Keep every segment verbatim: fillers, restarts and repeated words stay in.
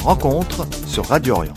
Rencontre sur Radio Orient.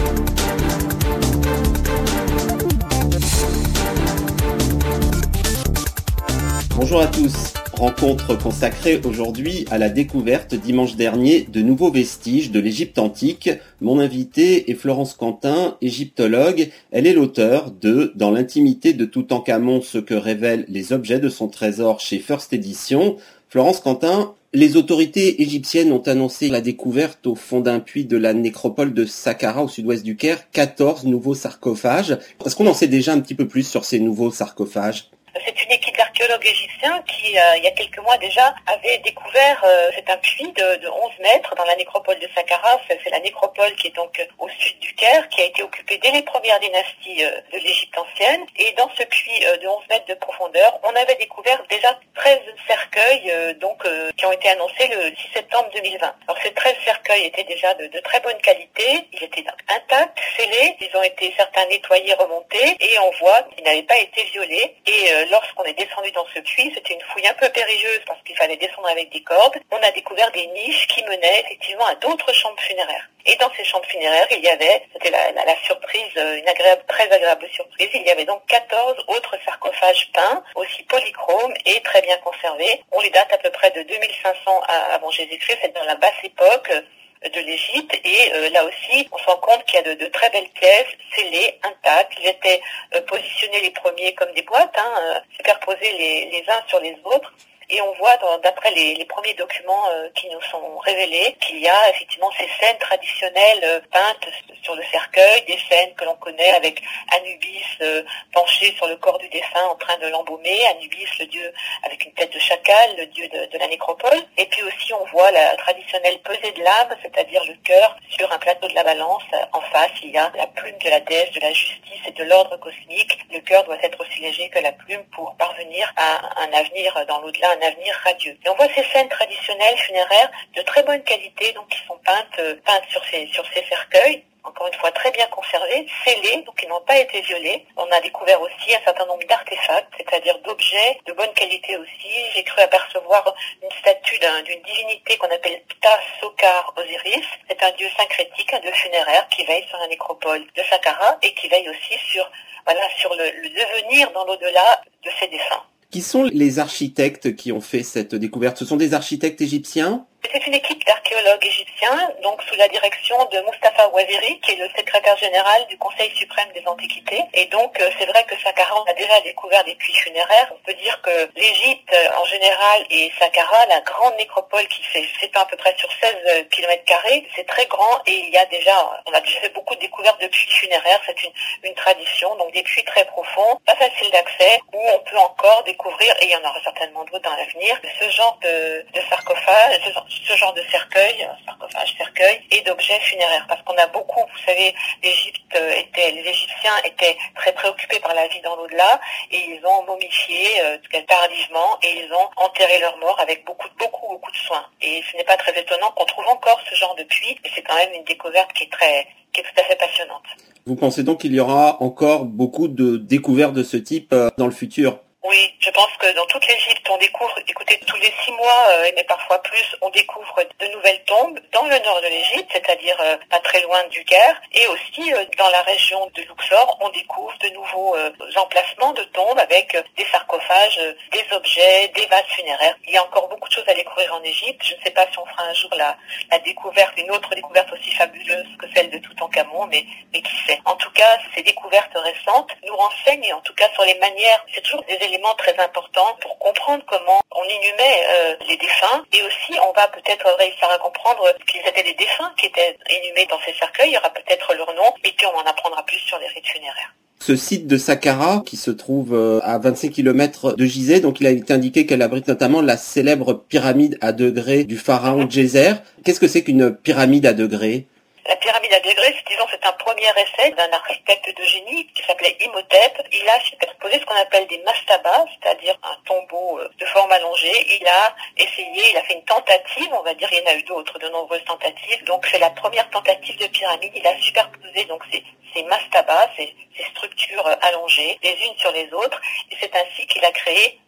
Bonjour à tous. Rencontre consacrée aujourd'hui à la découverte dimanche dernier de nouveaux vestiges de l'Égypte antique. Mon invitée est Florence Quentin, égyptologue. Elle est l'auteure de Dans l'intimité de Toutankhamon, ce que révèlent les objets de son trésor chez First Edition. Florence Quentin, les autorités égyptiennes ont annoncé la découverte au fond d'un puits de la nécropole de Saqqara au sud-ouest du Caire, quatorze nouveaux sarcophages. Est-ce qu'on en sait déjà un petit peu plus sur ces nouveaux sarcophages ? C'est une équipe d'archéologues égyptiens qui, euh, il y a quelques mois déjà, avait découvert, euh, c'est un puits de, de onze mètres dans la nécropole de Saqqara. C'est, c'est la nécropole qui est donc euh, au sud du Caire, qui a été occupée dès les premières dynasties euh, de l'Égypte ancienne. Et dans ce puits euh, de onze mètres de profondeur, on avait découvert déjà treize cercueils euh, donc euh, qui ont été annoncés le six septembre deux mille vingt. Alors ces treize cercueils étaient déjà de, de très bonne qualité. Ils étaient donc intacts, scellés. Ils ont été certains nettoyés, remontés, et on voit qu'ils n'avaient pas été violés. Et euh, lorsqu'on est descendu dans ce puits, c'était une fouille un peu périlleuse parce qu'il fallait descendre avec des cordes. On a découvert des niches qui menaient effectivement à d'autres chambres funéraires. Et dans ces chambres funéraires, il y avait, c'était la, la, la surprise, une agréable, très agréable surprise, il y avait donc quatorze autres sarcophages peints, aussi polychromes et très bien conservés. On les date à peu près de deux mille cinq cents avant Jésus-Christ, c'est dans la basse époque de l'Égypte, et euh, là aussi on se rend compte qu'il y a de, de très belles pièces scellées, intactes. Ils étaient euh, positionnés les premiers comme des boîtes, hein, euh, superposés les, les uns sur les autres. Et on voit, dans, d'après les, les premiers documents euh, qui nous sont révélés, qu'il y a effectivement ces scènes traditionnelles euh, peintes sur le cercueil, des scènes que l'on connaît avec Anubis euh, penché sur le corps du défunt en train de l'embaumer, Anubis, le dieu avec une tête de chacal, le dieu de, de la nécropole. Et puis aussi on voit la traditionnelle pesée de l'âme, c'est-à-dire le cœur sur un plateau de la balance. En face, il y a la plume de la déesse de la justice et de l'ordre cosmique. Le cœur doit être aussi léger que la plume pour parvenir à un avenir dans l'au-delà, un avenir radieux. Et on voit ces scènes traditionnelles funéraires de très bonne qualité, donc qui sont peintes, euh, peintes sur ces, sur ces cercueils, encore une fois très bien conservés, scellés, donc ils n'ont pas été violés. On a découvert aussi un certain nombre d'artefacts, c'est-à-dire d'objets de bonne qualité aussi. J'ai cru apercevoir une statue d'un, d'une divinité qu'on appelle Ptah Sokar Osiris. C'est un dieu syncrétique, un dieu funéraire qui veille sur la nécropole de Saqqara et qui veille aussi sur, voilà, sur le, le devenir dans l'au-delà de ses défunts. Qui sont les architectes qui ont fait cette découverte ? Ce sont des architectes égyptiens ? C'est une équipe d'archéologues égyptiens, donc sous la direction de Mustapha Ouaziri, qui est le secrétaire général du Conseil suprême des Antiquités. Et donc, euh, c'est vrai que Saqqara a déjà découvert des puits funéraires. On peut dire que l'Égypte, en général, et Saqqara, la grande nécropole qui fait, s'étend à peu près sur seize kilomètres carrés, c'est très grand, et il y a déjà, on a déjà fait beaucoup de découvertes de puits funéraires. C'est une, une tradition, donc des puits très profonds, pas faciles d'accès, où on peut encore découvrir, et il y en aura certainement d'autres dans l'avenir, ce genre de, de sarcophage, ce genre, ce genre de cercueil, sarcophage, cercueil, et d'objets funéraires. Parce qu'on a beaucoup, vous savez, l'Égypte était, les Égyptiens étaient très préoccupés par la vie dans l'au-delà, et ils ont momifié euh, tardivement, et ils ont enterré leurs morts avec beaucoup, beaucoup, beaucoup de soins. Et ce n'est pas très étonnant qu'on trouve encore ce genre de puits, et c'est quand même une découverte qui est très, qui est tout à fait passionnante. Vous pensez donc qu'il y aura encore beaucoup de découvertes de ce type euh, dans le futur ? Oui, je pense que dans toute l'Égypte, on découvre, écoutez, tous les six mois, euh, mais parfois plus, on découvre de nouvelles tombes dans le nord de l'Égypte, c'est-à-dire euh, pas très loin du Caire, et aussi euh, dans la région de Luxor, on découvre de nouveaux euh, emplacements de tombes avec euh, des sarcophages, euh, des objets, des vases funéraires. Il y a encore beaucoup de choses à découvrir en Égypte. Je ne sais pas si on fera un jour la, la découverte, une autre découverte aussi fabuleuse que celle de Toutankhamon, mais, mais qui sait. En tout cas, ces découvertes récentes nous renseignent, en tout cas sur les manières, c'est toujours des éléments très important pour comprendre comment on inhumait euh, les défunts, et aussi on va peut-être réussir à comprendre qu'ils étaient des défunts qui étaient inhumés dans ces cercueils. Il y aura peut-être leur nom, et puis on en apprendra plus sur les rites funéraires. Ce site de Saqqara, qui se trouve à vingt-cinq kilomètres de Gizeh, donc il a été indiqué qu'elle abrite notamment la célèbre pyramide à degrés du pharaon Djéser. Qu'est-ce que c'est qu'une pyramide à degrés ? La pyramide à degrés, disons, c'est un premier essai d'un architecte de génie qui s'appelait Imhotep. Il a superposé ce qu'on appelle des mastabas, c'est-à-dire un tombeau de forme allongée. Il a essayé, il a fait une tentative, on va dire, il y en a eu d'autres, de nombreuses tentatives. Donc c'est la première tentative de pyramide. Il a superposé donc ces, ces mastabas, ces, ces structures allongées, les unes sur les autres. Et c'est ainsi qu'il a créé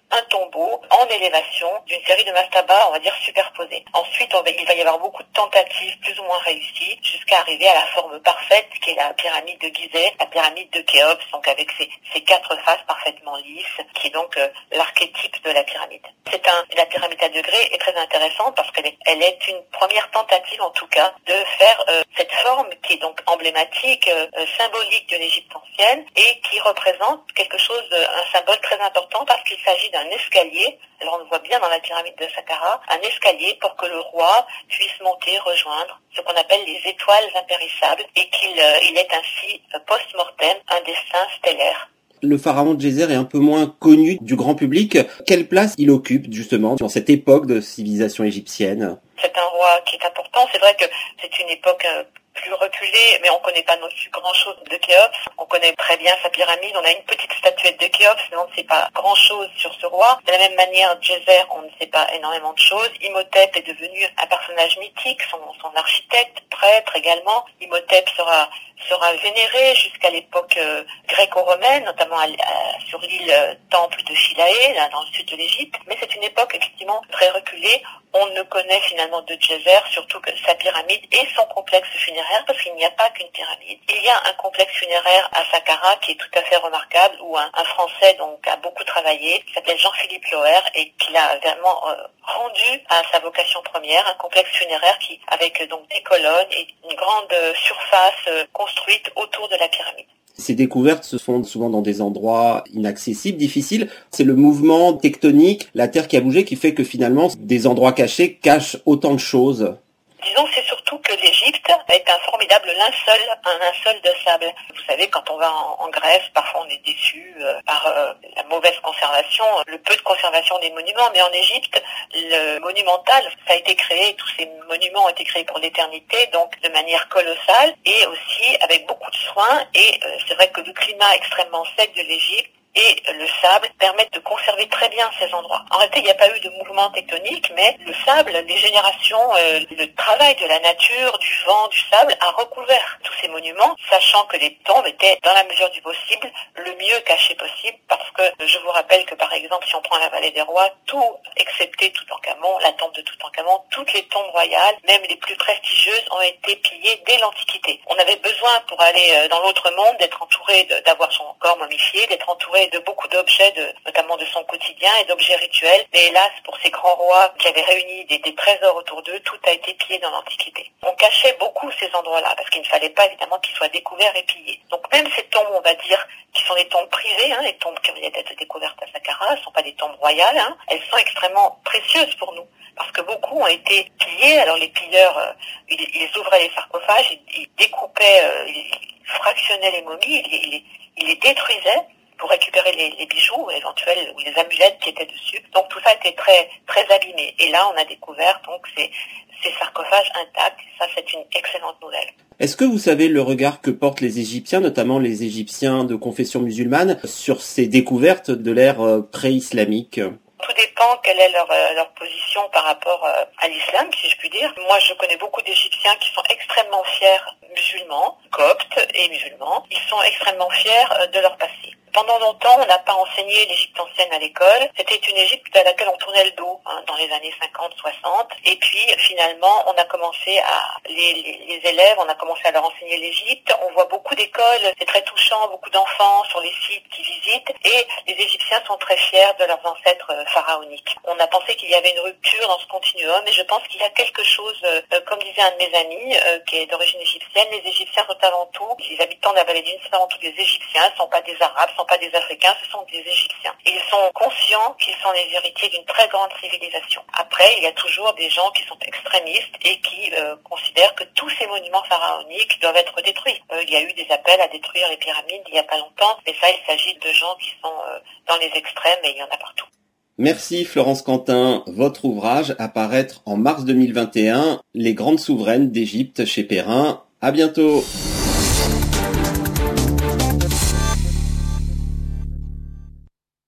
un tombeau en élévation d'une série de mastabas, on va dire superposés. Ensuite, on va, il va y avoir beaucoup de tentatives plus ou moins réussies jusqu'à arriver à la forme parfaite qui est la pyramide de Gizeh, la pyramide de Khéops, donc avec ses, ses quatre faces parfaitement lisses, qui est donc euh, l'archétype de la pyramide. C'est un, la pyramide à degrés est très intéressante parce qu'elle est, elle est une première tentative en tout cas de faire euh, cette forme qui est donc emblématique, euh, symbolique de l'Égypte ancienne et qui représente quelque chose, euh, un symbole très important parce qu'il s'agit d'un escalier. Alors on le voit bien dans la pyramide de Saqqara, un escalier pour que le roi puisse monter, rejoindre ce qu'on appelle les étoiles impérissables et qu'il euh, il est ainsi euh, post-mortem un destin stellaire. Le pharaon Djéser est un peu moins connu du grand public. Quelle place il occupe justement dans cette époque de civilisation égyptienne ? C'est un roi qui est important. C'est vrai que c'est une époque euh, plus reculée, mais on ne connaît pas non plus grand-chose de Khéops. On connaît très bien sa pyramide. On a une petite statuette de Khéops, mais on ne sait pas grand-chose sur ce roi. De la même manière, Djéser, on ne sait pas énormément de choses. Imhotep est devenu un personnage mythique, son, son architecte, prêtre également. Imhotep sera sera vénéré jusqu'à l'époque euh, gréco-romaine, notamment à, à, sur l'île euh, Temple de Philae, là, dans le sud de l'Égypte. Mais c'est une époque effectivement très reculée. On ne connaît finalement de Djéser, surtout que sa pyramide et son complexe funéraire, parce qu'il n'y a pas qu'une pyramide. Il y a un complexe funéraire à Saqqara qui est tout à fait remarquable, où un, un Français donc a beaucoup travaillé, qui s'appelle Jean-Philippe Loher, et qui l'a vraiment euh, rendu à sa vocation première, un complexe funéraire qui, avec donc des colonnes et une grande euh, surface euh, construite autour de la pyramide. Ces découvertes se font souvent dans des endroits inaccessibles, difficiles. C'est le mouvement tectonique, la terre qui a bougé, qui fait que finalement, des endroits cachés cachent autant de choses. Disons que c'est surtout que l'Égypte est un formidable linceul, un linceul de sable. Vous savez, quand on va en, en Grèce, parfois on est déçu euh, par euh, la mauvaise conservation, le peu de conservation des monuments. Mais en Égypte, le monumental, ça a été créé, tous ces monuments ont été créés pour l'éternité, donc de manière colossale et aussi avec beaucoup de soin. Et euh, c'est vrai que le climat extrêmement sec de l'Égypte et le sable permettent de conserver très bien ces endroits. En réalité, il n'y a pas eu de mouvement tectonique, mais le sable, les générations, euh, le travail de la nature, du vent, du sable, a recouvert tous ces monuments, sachant que les tombes étaient, dans la mesure du possible, le mieux cachées possible, parce que je vous rappelle que, par exemple, si on prend la vallée des rois, tout, excepté Toutankhamon, la tombe de Toutankhamon, toutes les tombes royales, même les plus prestigieuses, ont été pillées dès l'Antiquité. On avait besoin, pour aller dans l'autre monde, d'être entouré, de, d'avoir son corps momifié, d'être entouré de beaucoup d'objets, de, notamment de son quotidien et d'objets rituels. Mais hélas, pour ces grands rois qui avaient réuni des, des trésors autour d'eux, tout a été pillé dans l'Antiquité. On cachait beaucoup ces endroits-là, parce qu'il ne fallait pas évidemment qu'ils soient découverts et pillés. Donc même ces tombes, on va dire, qui sont des tombes privées, hein, les tombes qui viennent d'être découvertes à Saqqara, ne sont pas des tombes royales, hein, elles sont extrêmement précieuses pour nous, parce que beaucoup ont été pillés. Alors les pilleurs, euh, ils, ils ouvraient les sarcophages, ils, ils découpaient, euh, ils fractionnaient les momies, ils, ils, ils les détruisaient pour récupérer les, les bijoux éventuels ou les amulettes qui étaient dessus. Donc tout ça était très très abîmé. Et là, on a découvert donc ces, ces sarcophages intacts. Ça, c'est une excellente nouvelle. Est-ce que vous savez le regard que portent les Égyptiens, notamment les Égyptiens de confession musulmane, sur ces découvertes de l'ère pré-islamique ? Tout dépend quelle est leur, euh, leur position par rapport euh, à l'islam, si je puis dire. Moi, je connais beaucoup d'Égyptiens qui sont extrêmement fiers musulmans, coptes et musulmans. Ils sont extrêmement fiers euh, de leur passé. Pendant longtemps, on n'a pas enseigné l'Égypte ancienne à l'école. C'était une Égypte à laquelle on tournait le dos, hein, dans les années cinquante soixante. Et puis, finalement, on a commencé à, les, les, les élèves, on a commencé à leur enseigner l'Égypte. On voit beaucoup d'écoles, c'est très touchant, beaucoup d'enfants sur les sites qui visitent. Et les Égyptiens sont très fiers de leurs ancêtres pharaoniques. On a pensé qu'il y avait une rupture dans ce continuum, et je pense qu'il y a quelque chose, euh, comme disait un de mes amis, euh, qui est d'origine égyptienne, les Égyptiens sont avant tout, les habitants de la vallée du Nil sont avant tout des Égyptiens, ce ne sont pas des Arabes, ne sont pas des Africains, ce sont des Égyptiens. Ils sont conscients qu'ils sont les héritiers d'une très grande civilisation. Après, il y a toujours des gens qui sont extrémistes et qui euh, considèrent que tous ces monuments pharaoniques doivent être détruits. Euh, il y a eu des appels à détruire les pyramides il n'y a pas longtemps, mais ça, il s'agit de gens qui sont euh, dans les extrêmes, et il y en a partout. Merci Florence Quentin. Votre ouvrage à paraître en mars deux mille vingt et un, Les grandes souveraines d'Égypte chez Perrin. À bientôt.